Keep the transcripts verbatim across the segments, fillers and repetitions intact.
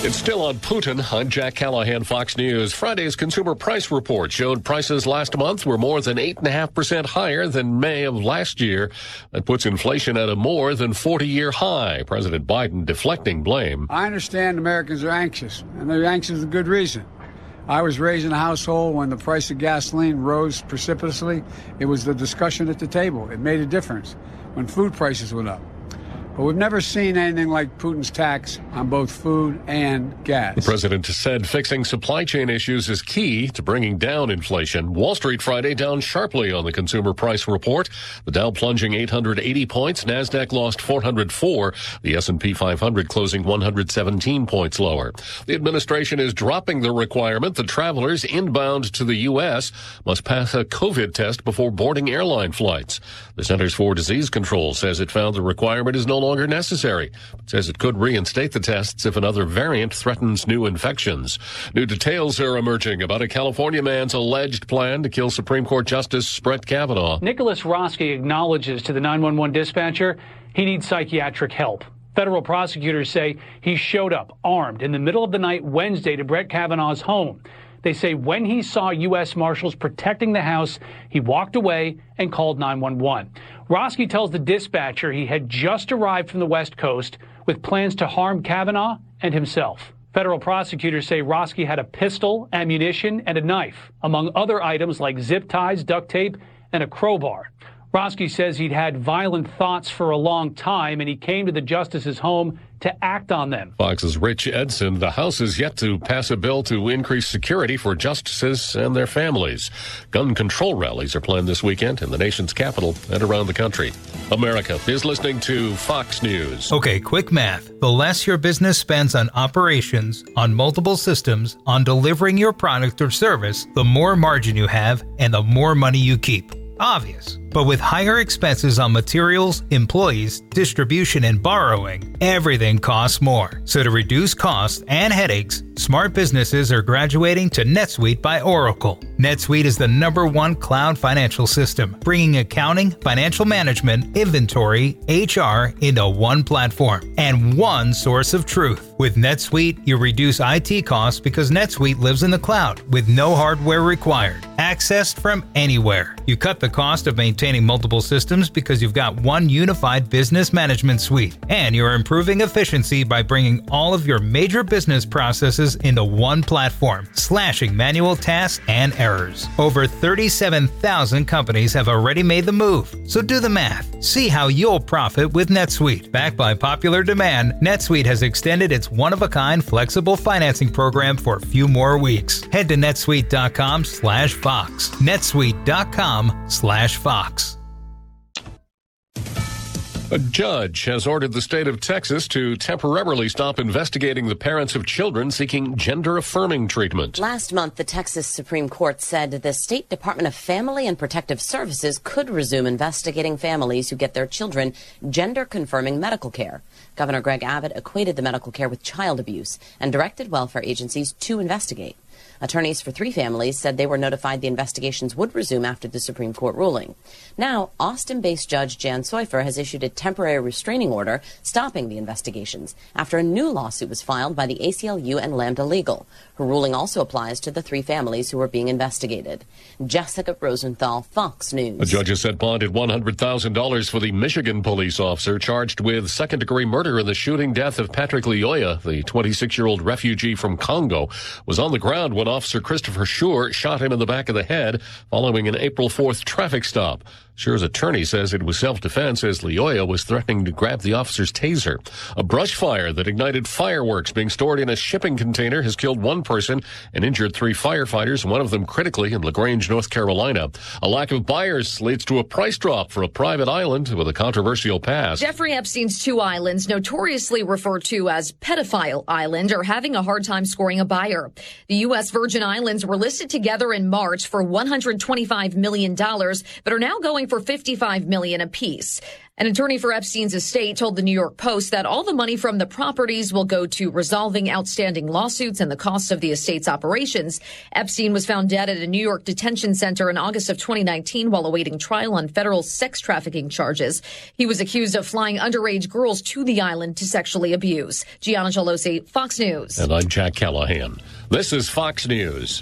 It's still on Putin. I'm Jack Callahan, Fox News. Friday's consumer price report showed prices last month were more than eight point five percent higher than May of last year. That puts inflation at a more than forty-year high. President Biden deflecting blame. I understand Americans are anxious, and they're anxious for good reason. I was raised in a household when the price of gasoline rose precipitously. It was the discussion at the table. It made a difference when food prices went up. But we've never seen anything like Putin's tax on both food and gas. The president said fixing supply chain issues is key to bringing down inflation. Wall Street Friday down sharply on the consumer price report. The Dow plunging eight hundred eighty points. NASDAQ lost four hundred four. The S and P five hundred closing one hundred seventeen points lower. The administration is dropping the requirement that travelers inbound to the U S must pass a COVID test before boarding airline flights. The Centers for Disease Control says it found the requirement is no longer necessary. It says it could reinstate the tests if another variant threatens new infections. New details are emerging about a California man's alleged plan to kill Supreme Court Justice Brett Kavanaugh. Nicholas Roski acknowledges to the nine one one dispatcher he needs psychiatric help. Federal prosecutors say he showed up armed in the middle of the night Wednesday to Brett Kavanaugh's home. They say when he saw U S Marshals protecting the house, he walked away and called nine one one. Roski tells the dispatcher he had just arrived from the West Coast with plans to harm Kavanaugh and himself. Federal prosecutors say Roski had a pistol, ammunition, and a knife, among other items like zip ties, duct tape, and a crowbar. Roski says he'd had violent thoughts for a long time, and he came to the justice's home to act on them. Fox's Rich Edson. The House is yet to pass a bill to increase security for justices and their families. Gun control rallies are planned this weekend in the nation's capital and around the country. America is listening to Fox News. Okay, quick math. The less your business spends on operations, on multiple systems, on delivering your product or service, the more margin you have and the more money you keep. Obvious. But with higher expenses on materials, employees, distribution, and borrowing, everything costs more. So to reduce costs and headaches, smart businesses are graduating to NetSuite by Oracle. NetSuite is the number one cloud financial system, bringing accounting, financial management, inventory, H R into one platform and one source of truth. With NetSuite, you reduce I T costs because NetSuite lives in the cloud with no hardware required. Accessed from anywhere. You cut the cost of maintaining multiple systems because you've got one unified business management suite. And you're improving efficiency by bringing all of your major business processes into one platform, slashing manual tasks and errors. Over thirty-seven thousand companies have already made the move. So do the math. See how you'll profit with NetSuite. Backed by popular demand, NetSuite has extended its one-of-a-kind flexible financing program for a few more weeks. Head to netsuite.com slash Fox. netsuite.com slash Fox. A judge has ordered the state of Texas to temporarily stop investigating the parents of children seeking gender-affirming treatment. Last month, the Texas Supreme Court said the State Department of Family and Protective Services could resume investigating families who get their children gender-confirming medical care. Governor Greg Abbott equated the medical care with child abuse and directed welfare agencies to investigate. Attorneys for three families said they were notified the investigations would resume after the Supreme Court ruling. Now, Austin-based Judge Jan Seufer has issued a temporary restraining order stopping the investigations after a new lawsuit was filed by the A C L U and Lambda Legal. Her ruling also applies to the three families who are being investigated. Jessica Rosenthal, Fox News. A judge has set bond at one hundred thousand dollars for the Michigan police officer charged with second-degree murder in the shooting death of Patrick Lyoya. The twenty-six-year-old refugee from Congo was on the ground when Officer Christopher Schur shot him in the back of the head following an April fourth traffic stop. Schur's attorney says it was self-defense as Lyoya was threatening to grab the officer's taser. A brush fire that ignited fireworks being stored in a shipping container has killed one person and injured three firefighters, one of them critically in LaGrange, North Carolina. A lack of buyers leads to a price drop for a private island with a controversial past. Jeffrey Epstein's two islands, notoriously referred to as Pedophile Island, are having a hard time scoring a buyer. The U S Virgin Islands were listed together in March for one hundred twenty-five million dollars, but are now going selling for fifty-five million dollars apiece. An attorney for Epstein's estate told the New York Post that all the money from the properties will go to resolving outstanding lawsuits and the cost of the estate's operations. Epstein was found dead at a New York detention center in August of twenty nineteen while awaiting trial on federal sex trafficking charges. He was accused of flying underage girls to the island to sexually abuse. Gianna Gelosi, Fox News. And I'm Jack Callahan. This is Fox News.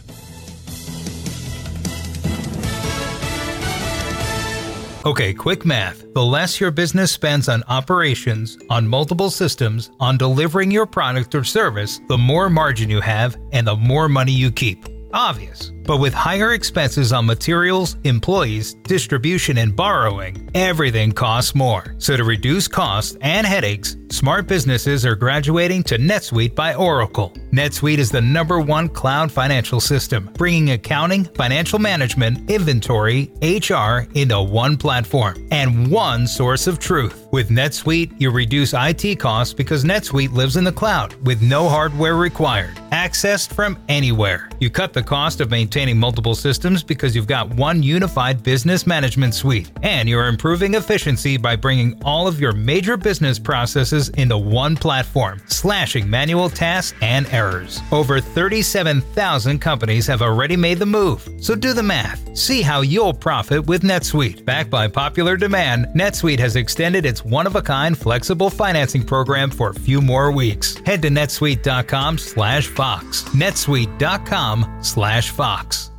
Okay, quick math. The less your business spends on operations, on multiple systems, on delivering your product or service, the more margin you have and the more money you keep. Obvious. But with higher expenses on materials, employees, distribution, and borrowing, everything costs more. So to reduce costs and headaches, smart businesses are graduating to NetSuite by Oracle. NetSuite is the number one cloud financial system, bringing accounting, financial management, inventory, H R into one platform and one source of truth. With NetSuite, you reduce I T costs because NetSuite lives in the cloud with no hardware required, accessed from anywhere. You cut the cost of maintaining multiple systems because you've got one unified business management suite, and you're improving efficiency by bringing all of your major business processes into one platform, slashing manual tasks and errors. Over thirty-seven thousand companies have already made the move, so do the math. See how you'll profit with NetSuite. Backed by popular demand, NetSuite has extended its one-of-a-kind flexible financing program for a few more weeks. Head to netsuite dot com slash Fox. netsuite dot com slash Fox.